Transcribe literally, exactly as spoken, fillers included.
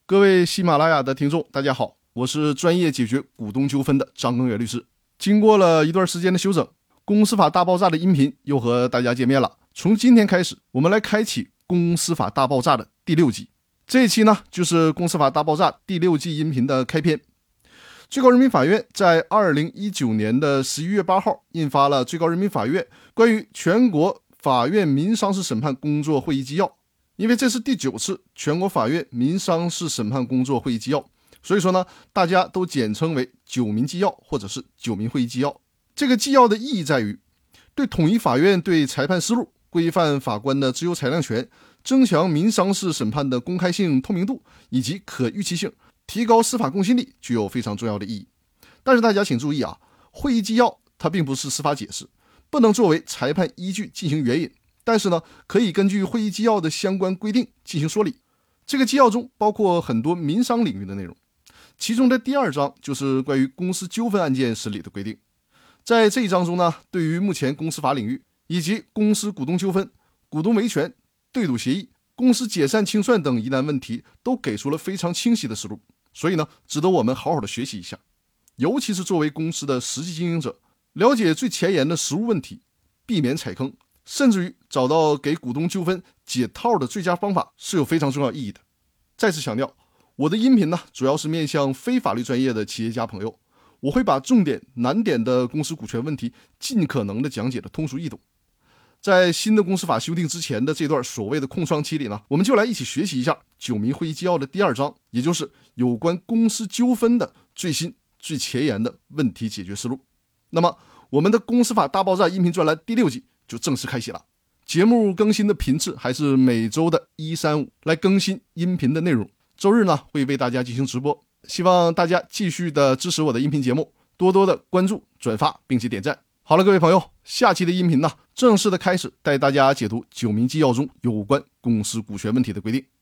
各位喜马拉雅的听众，大家好，我是专业解决股东纠纷的张根源律师。经过了一段时间的休整，公司法大爆炸的音频又和大家见面了。从今天开始，我们来开启公司法大爆炸的第六集。这一期呢，就是公司法大爆炸第六季音频的开篇。最高人民法院在二零一九年的十一月八号印发了最高人民法院关于全国法院民商事审判工作会议纪要。因为这是第九次全国法院民商事审判工作会议纪要，所以说呢，大家都简称为九民纪要或者是九民会议纪要。这个纪要的意义在于对统一法院对裁判思路、规范法官的自由裁量权、增强民商事审判的公开性、透明度以及可预期性，提高司法公信力具有非常重要的意义。但是大家请注意啊，会议纪要它并不是司法解释，不能作为裁判依据进行援引，但是呢，可以根据会议纪要的相关规定进行说理。这个纪要中包括很多民商领域的内容，其中的第二章就是关于公司纠纷案件审理的规定。在这一章中呢，对于目前公司法领域以及公司股东纠纷、股东维权、对赌协议、公司解散清算等疑难问题都给出了非常清晰的思路，所以呢，值得我们好好的学习一下。尤其是作为公司的实际经营者，了解最前沿的实务问题，避免踩坑，甚至于找到给股东纠纷解套的最佳方法，是有非常重要意义的。再次强调，我的音频呢，主要是面向非法律专业的企业家朋友，我会把重点难点的公司股权问题尽可能的讲解的通俗易懂。在新的公司法修订之前的这段所谓的空窗期里呢，我们就来一起学习一下九民会议纪要的第二章，也就是有关公司纠纷的最新最前沿的问题解决思路。那么我们的公司法大爆炸音频专栏第六集就正式开启了。节目更新的频次还是每周的一三五来更新音频的内容，周日呢会为大家进行直播，希望大家继续的支持我的音频节目，多多的关注转发并且点赞。好了，各位朋友，下期的音频呢正式的开始带大家解读九民纪要中有关公司股权问题的规定。